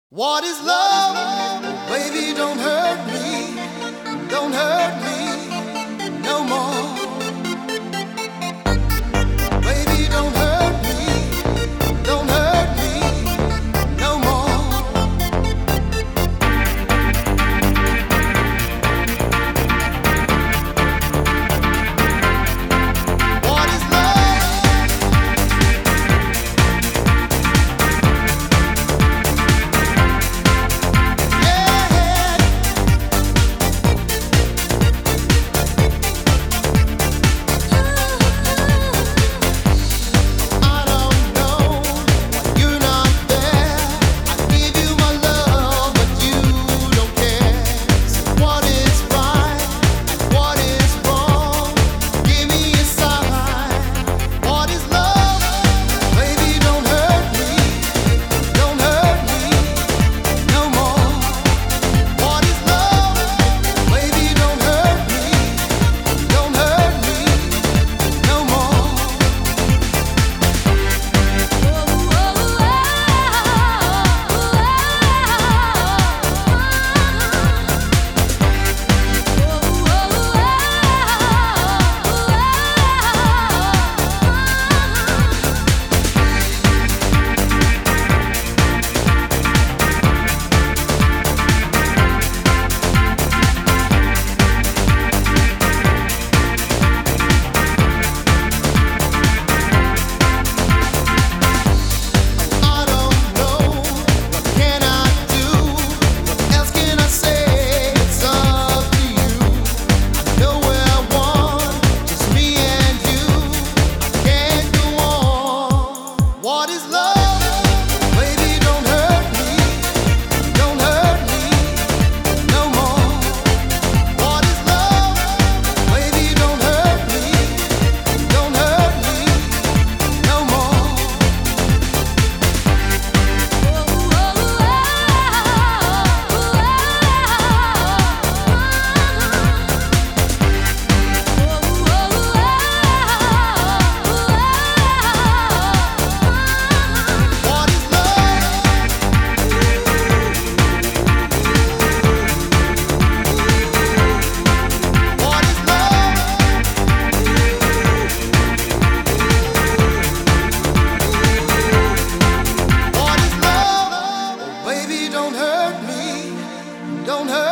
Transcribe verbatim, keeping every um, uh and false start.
What is love? Baby, don't hurt me, don't hurt me no more. Baby, don't hurt me, don't hurt me no more. What is love? Yeah. I don't know, you're not there. I give you my love, but you don't care. So what is right and what is wrong? Give me a sign. What is love? Baby, don't hurt me, don't hurt me no more. What is love? Baby, don't hurt me, don't hurt me no more. I don't know, what can I do? What else can I say? It's up to you. I know where one, just me and you. I can't go on. What is love? Baby, don't hurt me, don't hurt me no more. What is love? Baby, don't hurt me, don't hurt me no more. What is love? What is love? What is love? Oh, baby, don't hurt me, don't hurt